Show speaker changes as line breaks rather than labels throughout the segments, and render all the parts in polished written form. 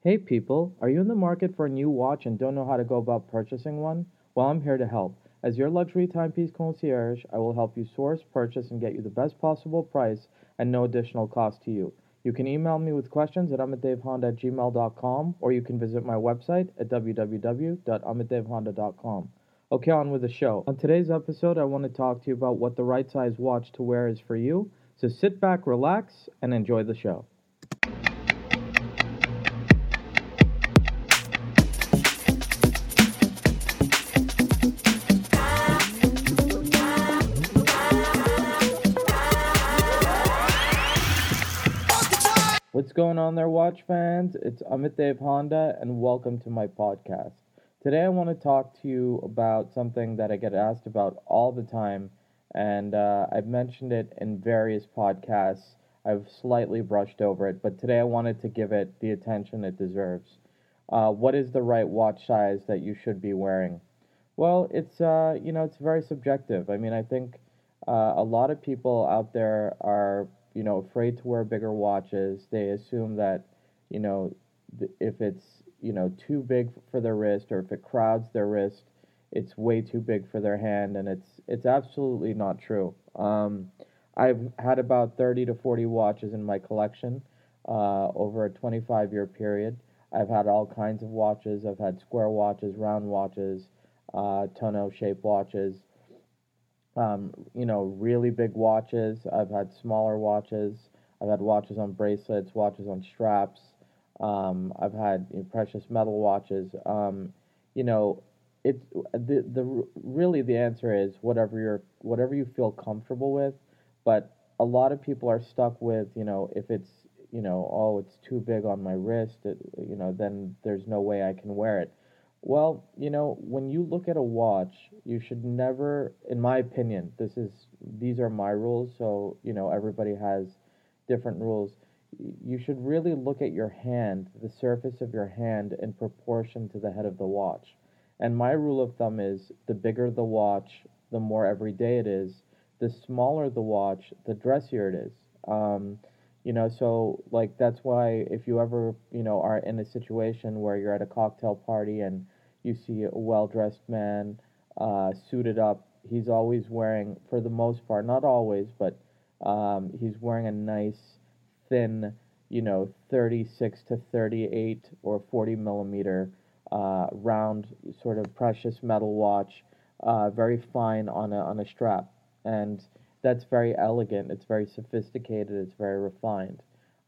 Hey people, are you in the market for a new watch and don't know how to go about purchasing one? Well, I'm here to help. As your luxury timepiece concierge, I will help you source, purchase, and get you the best possible price and no additional cost to you. You can email me with questions at amitdavehonda@gmail.com or you can visit my website at www.amitdavehonda.com. Okay, on with the show. On today's episode, I want to talk to you about what the right size watch to wear is for you. So sit back, relax, and enjoy the show. What's going on there, watch fans? It's Amit Dev Honda, and welcome to my podcast. Today, I want to talk to you about something that I get asked about all the time, and I've mentioned it in various podcasts. I've slightly brushed over it, but today I wanted to give it the attention it deserves. What is the right watch size that you should be wearing? Well, it's very subjective. I mean, I think a lot of people out there are afraid to wear bigger watches. They assume that you know if it's too big for their wrist or if it crowds their wrist, it's way too big for their hand, and it's absolutely not true. I've had about 30 to 40 watches in my collection over a 25-year period. I've had all kinds of watches. I've had square watches, round watches, tonneau shaped watches, really big watches. I've had smaller watches. I've had watches on bracelets, watches on straps. I've had precious metal watches. You know, it's the really the answer is whatever you feel comfortable with. But a lot of people are stuck with if it's oh, it's too big on my wrist. Then there's no way I can wear it. Well, when you look at a watch, you should never, in my opinion, these are my rules, so, everybody has different rules. You should really look at your hand, the surface of your hand in proportion to the head of the watch. And my rule of thumb is the bigger the watch, the more everyday it is. The smaller the watch, the dressier it is. So like that's why if you ever, are in a situation where you're at a cocktail party and you see a well-dressed man, suited up, he's always wearing, for the most part, not always, but he's wearing a nice, thin, 36 to 38 or 40 millimeter round sort of precious metal watch, very fine on a strap. And that's very elegant, it's very sophisticated, it's very refined.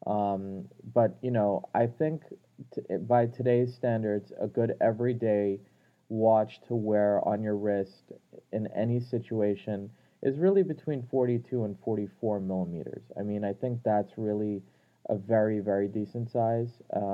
But I think by today's standards, a good everyday watch to wear on your wrist in any situation is really between 42 and 44 millimeters. I mean, I think that's really a very, very decent size.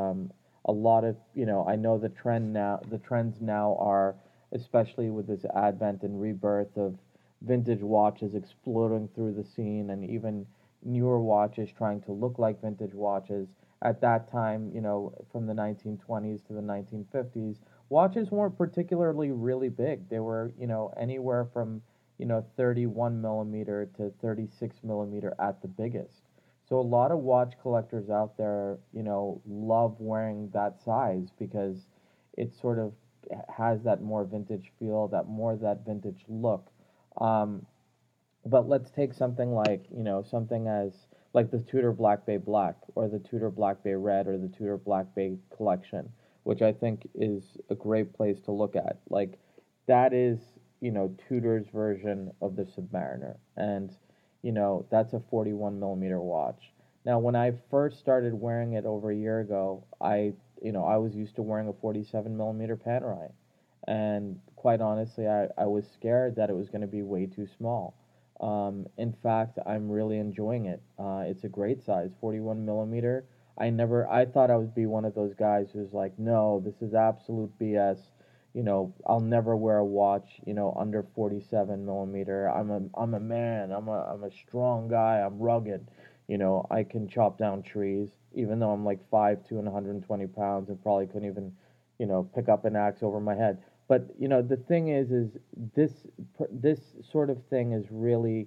A lot of, I know the trends now are, especially with this advent and rebirth of vintage watches exploding through the scene, and even newer watches trying to look like vintage watches. At that time, from the 1920s to the 1950s, watches weren't particularly really big. They were, anywhere from, 31 millimeter to 36 millimeter at the biggest. So a lot of watch collectors out there, love wearing that size because it sort of has that more vintage feel, that vintage look. Um, but let's take something like, something as like the Tudor Black Bay Black or the Tudor Black Bay Red or the Tudor Black Bay Collection, which I think is a great place to look at. Like that is, Tudor's version of the Submariner. And, that's a 41 millimeter watch. Now, when I first started wearing it over a year ago, I was used to wearing a 47 millimeter Panerai. And quite honestly, I was scared that it was going to be way too small. In fact, I'm really enjoying it. It's a great size, 41 millimeter. I thought I would be one of those guys who's like, no, this is absolute BS. I'll never wear a watch, under 47 millimeter. I'm a man. I'm a strong guy. I'm rugged. I can chop down trees, even though I'm like 5'2" and 120 pounds and probably couldn't even, pick up an axe over my head. But the thing is this this sort of thing is really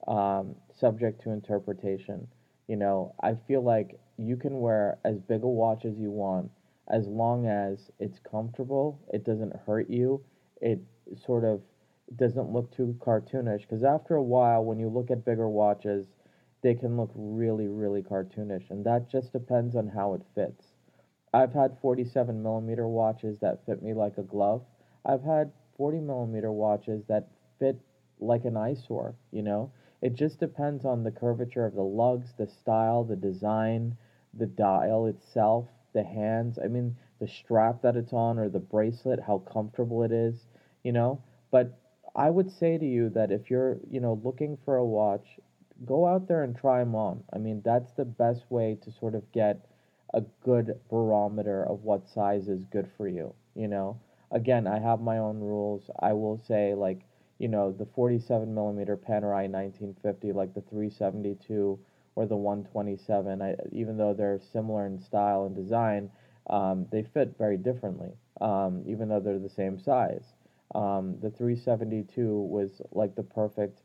subject to interpretation. I feel like you can wear as big a watch as you want, as long as it's comfortable, it doesn't hurt you, it sort of doesn't look too cartoonish. Because after a while, when you look at bigger watches, they can look really, really cartoonish, and that just depends on how it fits. I've had 47 millimeter watches that fit me like a glove. I've had 40 millimeter watches that fit like an eyesore, you know? It just depends on the curvature of the lugs, the style, the design, the dial itself, the hands. I mean, the strap that it's on or the bracelet, how comfortable it is, you know? But I would say to you that if you're, looking for a watch, go out there and try them on. I mean, that's the best way to sort of get a good barometer of what size is good for you, you know? Again, I have my own rules. I will say, like, the 47 millimeter Panerai 1950, like the 372 or the 127, even though they're similar in style and design, they fit very differently, even though they're the same size. The 372 was like the perfect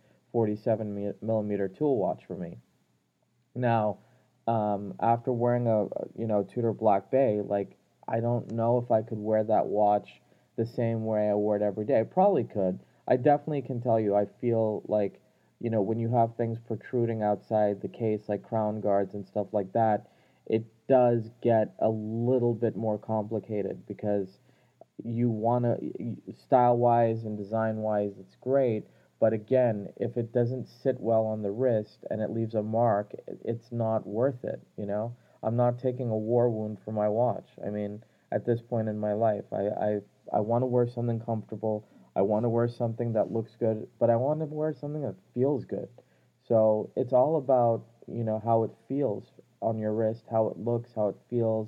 47 millimeter tool watch for me. Now, after wearing a Tudor Black Bay, like I don't know if I could wear that watch the same way I wear it every day. I probably could. I definitely can tell you. I feel like when you have things protruding outside the case, like crown guards and stuff like that, it does get a little bit more complicated because you want to style wise and design wise it's great, but again, if it doesn't sit well on the wrist and it leaves a mark, it's not worth it, I'm not taking a war wound for my watch. I mean, at this point in my life, I want to wear something comfortable. I want to wear something that looks good, but I want to wear something that feels good. So it's all about how it feels on your wrist, how it looks, how it feels,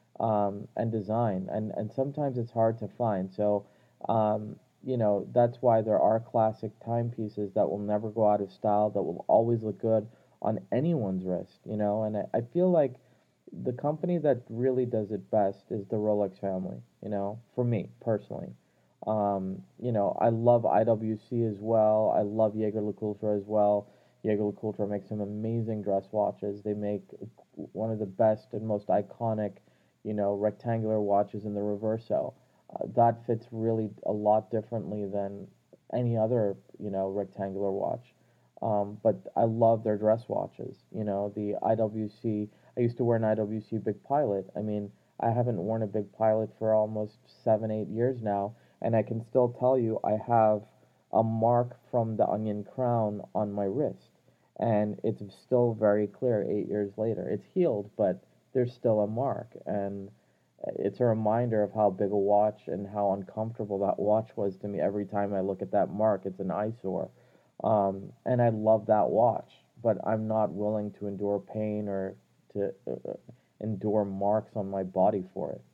and design. And sometimes it's hard to find. So, that's why there are classic timepieces that will never go out of style, that will always look good on anyone's wrist, And I feel like the company that really does it best is the Rolex family, for me personally. I love IWC as well. I love Jaeger LeCoultre as well. Jaeger LeCoultre makes some amazing dress watches. They make one of the best and most iconic, rectangular watches in the Reverso. That fits really a lot differently than any other, rectangular watch. But I love their dress watches. The IWC. I used to wear an IWC Big Pilot. I mean, I haven't worn a Big Pilot for almost 7, 8 years now, and I can still tell you I have a mark from the onion crown on my wrist, and it's still very clear 8 years later. It's healed, but there's still a mark, and it's a reminder of how big a watch and how uncomfortable that watch was to me. Every time I look at that mark, it's an eyesore. And I love that watch, but I'm not willing to endure pain or to endure marks on my body for it.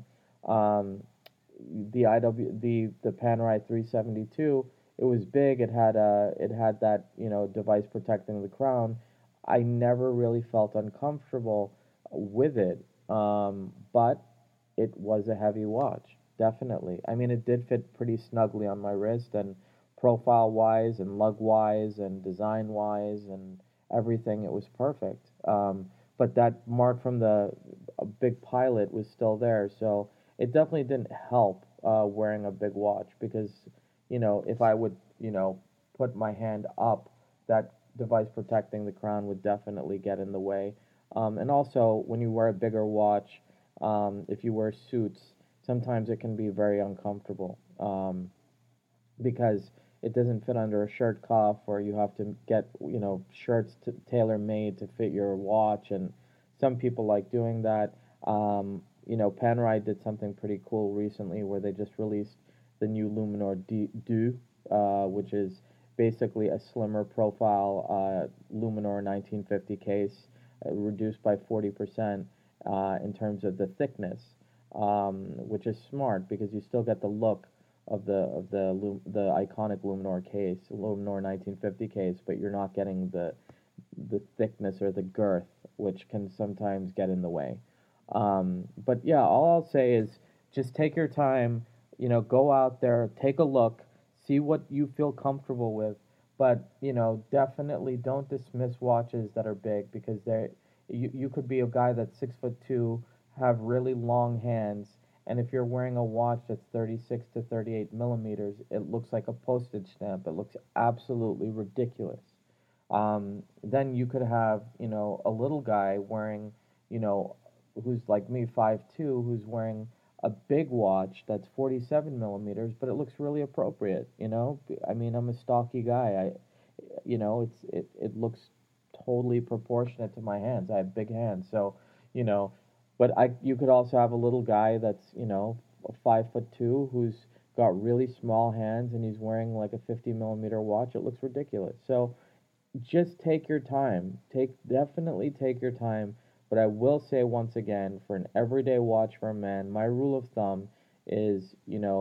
The the Panerai 372, it was big. It had that device protecting the crown. I never really felt uncomfortable with it, but it was a heavy watch, definitely. I mean, it did fit pretty snugly on my wrist, and profile wise, and lug wise, and design wise, and everything, it was perfect. But that mark from the Big Pilot was still there, so it definitely didn't help wearing a big watch because, if I would, put my hand up, that device protecting the crown would definitely get in the way. And also, when you wear a bigger watch, if you wear suits, sometimes it can be very uncomfortable because it doesn't fit under a shirt cuff, or you have to get shirts tailor made to fit your watch, and some people like doing that. Panerai did something pretty cool recently where they just released the new Luminor Du, which is basically a slimmer profile Luminor 1950 case, reduced by 40% in terms of the thickness, which is smart because you still get the look of the iconic Luminor case, Luminor 1950 case, but you're not getting the thickness or the girth, which can sometimes get in the way. But yeah, all I'll say is just take your time, go out there, take a look, see what you feel comfortable with, but definitely don't dismiss watches that are big because you could be a guy that's 6'2", have really long hands, and if you're wearing a watch that's 36 to 38 millimeters, it looks like a postage stamp. It looks absolutely ridiculous. Then you could have, a little guy wearing, you know, who's like me, 5'2", who's wearing a big watch that's 47 millimeters, but it looks really appropriate. I mean, I'm a stocky guy. It looks totally proportionate to my hands. I have big hands, so, you know, but you could also have a little guy that's, 5'2", who's got really small hands and he's wearing like a 50 millimeter watch. It looks ridiculous. So just take your time. Definitely take your time. But I will say once again, for an everyday watch for a man, my rule of thumb is,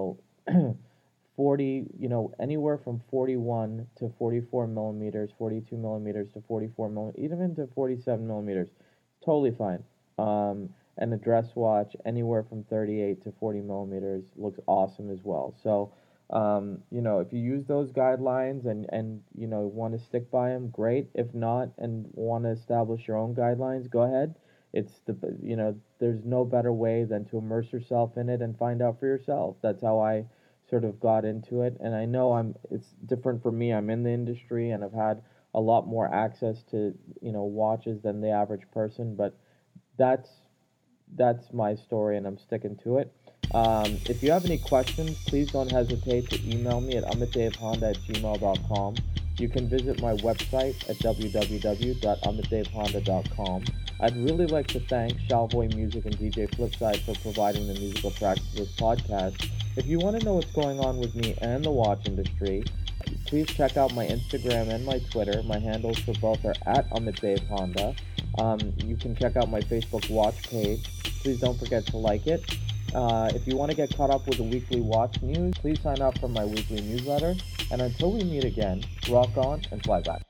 40, anywhere from 41 to 44 millimeters, 42 millimeters to 44 millimeters, even to 47 millimeters. Totally fine. And a dress watch anywhere from 38 to 40 millimeters looks awesome as well. So, if you use those guidelines and want to stick by them, great. If not, and want to establish your own guidelines, go ahead. There's no better way than to immerse yourself in it and find out for yourself. That's how I sort of got into it. And I know it's different for me. I'm in the industry and I've had a lot more access to, watches than the average person, but that's my story and I'm sticking to it. If you have any questions, please don't hesitate to email me at amitdavehonda@gmail.com. You can visit my website at www.amitdavehonda.com. I'd really like to thank Shalvoy Music and DJ Flipside for providing the musical tracks to this podcast. If you want to know what's going on with me and the watch industry, please check out my Instagram and my Twitter. My handles for both are at amitdavehonda. You can check out my Facebook watch page. Please don't forget to like it. If you want to get caught up with the weekly watch news, please sign up for my weekly newsletter. And until we meet again, rock on and fly back.